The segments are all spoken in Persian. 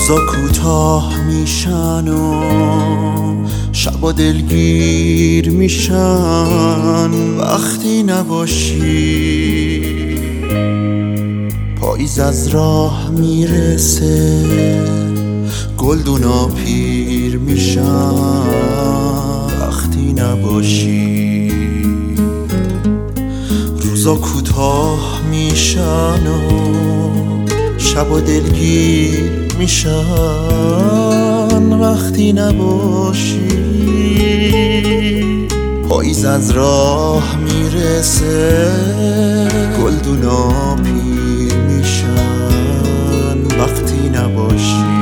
روزا کوتاه میشن و شبا دلگیر میشن وقتی نباشی. پاییز از راه میرسه گلدونا پیر میشن وقتی نباشی. روزا کوتاه میشن و شبا دلگیر میشن وقتی نباشی. پاییز از راه میرسه گلدونا پیر میشن وقتی نباشی.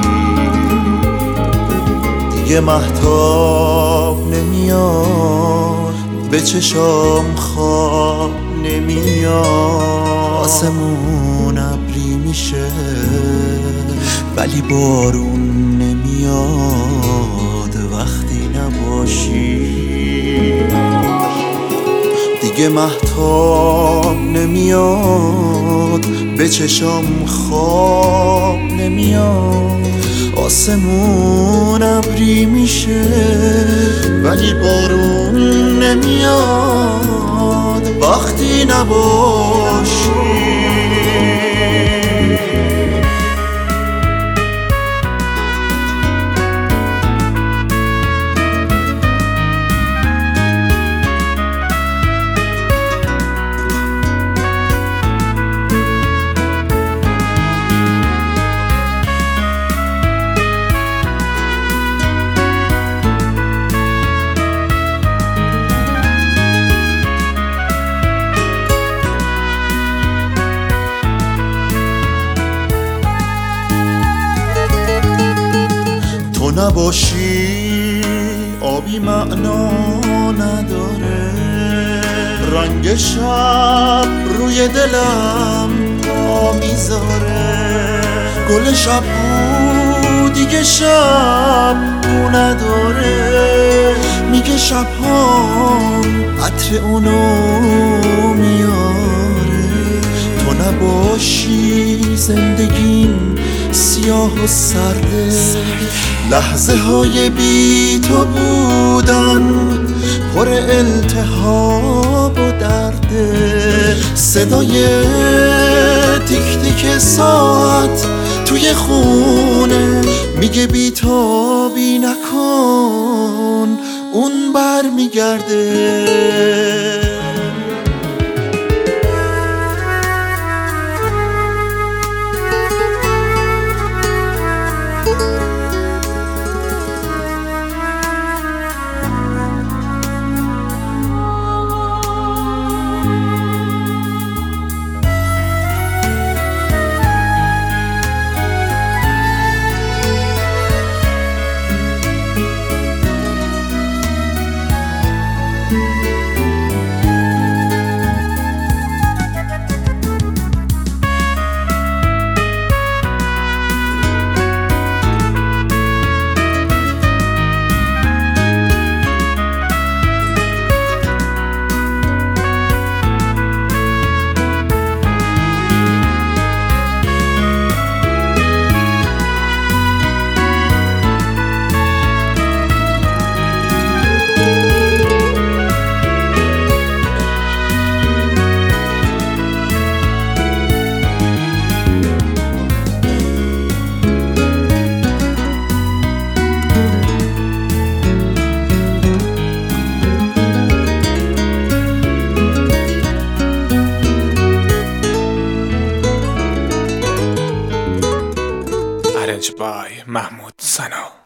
دیگه مهتاب نمیاد به چشام خواب نمیاد. آسمون ابری میشه ولی بارون نمیاد وقتی نباشی. دیگه مهتاب نمیاد به چشام خواب نمیاد. آسمون ابری میشه ولی بارون نمیاد وقتی نباشی. تو نباشی آبی معنا نداره. رنگ شب روی دلم پا میذاره. گل شب بود دیگه شب بو نداره. میگه شب‌هام عطر اونو میاره. تو نباشی زندگیم سیاه و سرده. لحظه های بی تو بودن پر التهاب و درده. صدای تیک تیک ساعت توی خونه میگه بی تابی نکن اون بر میگرده. By Mahmoud Sano.